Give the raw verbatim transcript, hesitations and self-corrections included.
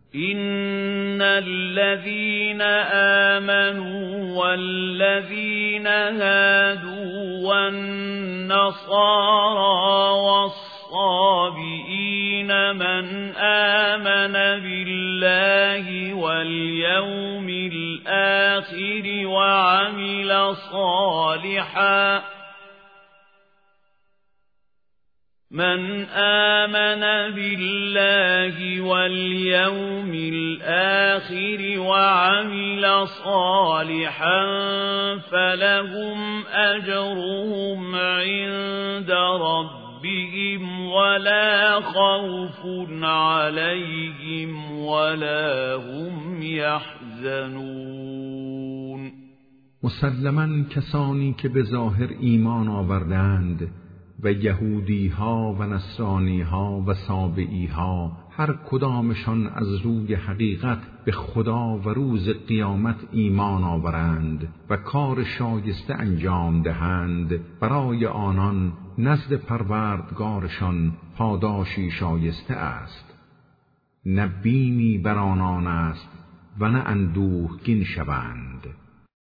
إن الذين آمنوا والذين هادوا والنصارى والصابئين من آمن بالله واليوم الآخر وعمل صالحا من آمن بالله واليوم الآخر وعمل صالحا فلهم أجرهم عند ربهم ولا خوف عليهم ولا هم يحزنون. مسلماً کسانی که به ظاهر ایمان آوردند و یهودی ها و نصرانی ها و سابئی ها هر کدامشان از روی حقیقت به خدا و روز قیامت ایمان آورند و کار شایسته انجام دهند، برای آنان نزد پروردگارشان پاداشی شایسته است، نه بیمی بر آنان است و نه اندوهگین شوند.